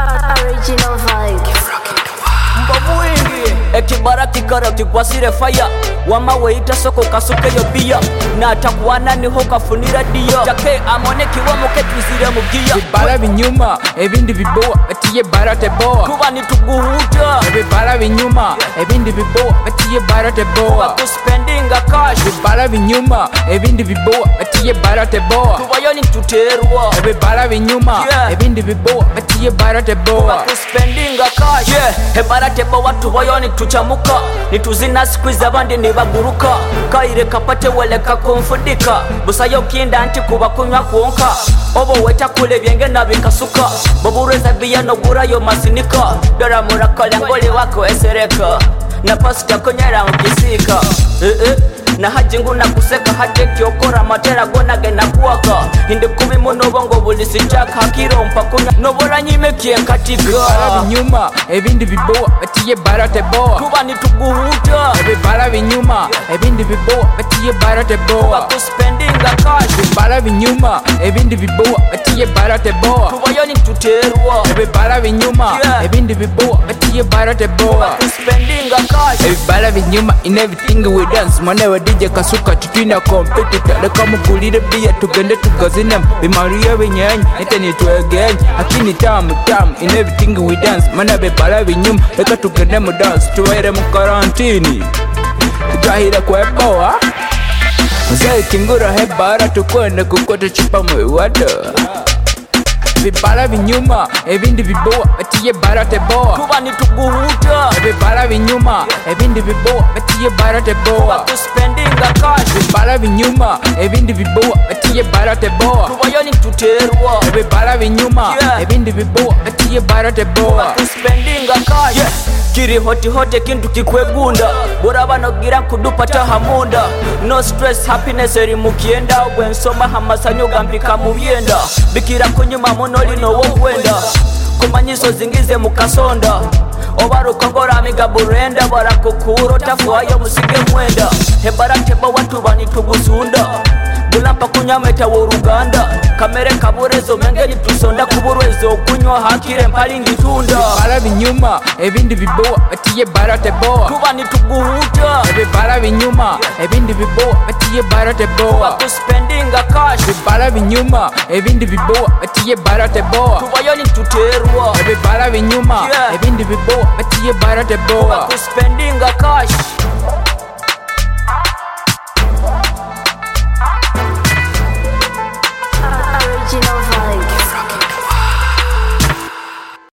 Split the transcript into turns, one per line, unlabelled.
Original vibe.
Mbabwingi ekibara kikara kigwasire fire wama weita soko kasuke yo bia na takwana niho kafunira dio jake amone kiwa muke tuzire mugia
bibara binyuma ebindi biboa atiye barate boa
kuba nituguhuta
bibara binyuma ebindi biboa atiye barate boa
ku spending a cash
bibara binyuma ebindi biboa atiye barate boa
kuba yo nituterwa
bibara binyuma ebindi biboa atiye barate boa
ku spending a cash barate boa tubayo nituchamuka nituzina squeeze abandi nibaguruka kaire kapate weleka konfudika busayo kinda anti kuba kunywa konka obo weta kule byenge nabikasuka bobureza biyano gurayo masinika dora murakole ngole wako esereka na pasta konyera ukisika na hajingu na kuseka hate kyokora matera gona gena kuwaka inde kubi muno bongo bulisi chaka hakiro mpakunya nobora nyime kienkatika
bibara binyuma ebindi biboa atiye barate boa
kuba nituguhuta
bibara binyuma ebindi biboa atiye barate boa
ku spending a cash
bibara binyuma ebindi biboa atiye barate boa
kuba yo nituterwa
bibara binyuma ebindi biboa atiye barate boa
ku spending a cash
bibara binyuma in everything we dance mwana DJ kasuka tutwina competitor leka mugulire bia tugende tugazine bimariya binyanya ete nitwegenya akini tamu in everything we dance mana bibara binyuma leka tugende mu dance tuwaire mu quarantine tutahira kwa boa mzee kingura hebara tukwende kukota chupa mwewada bibara binyuma ebindi biboa atiye barate boa
kuba nituguhuta
bibara binyuma ebindi biboa atiye barate boa
ku spending a cash
bibara binyuma ebindi biboa atiye barate boa
kuba yo nituterwa
bibara binyuma ebindi biboa atiye barate boa
ku spending a cash kiri hoti hote kintu kikwegunda bora banogira kudupata hamunda no stress happiness eri mukienda gwensoma hamasanyo gambika mu byenda bikira kunyuma muno lino wogwenda kumanyiso zingize mukasonda obarukongora amiga burenda barakukuro tafuayo musige mwenda hebarate bo watu banitugusunda bulampa kunyameta woruganda kamere kaburezo mengeni tusonda kuburwezo kunywa hakire mpalingi tunda
bibara binyuma ebindi biboa atiye barate boa
kuba nituguhuta
bibara binyuma ebindi biboa atiye barate boa
ku spending a cash
bibara binyuma ebindi biboa atiye barate boa
kuba yo nituterwa
bibara binyuma ebindi biboa atiye barate boa
ku spending a cash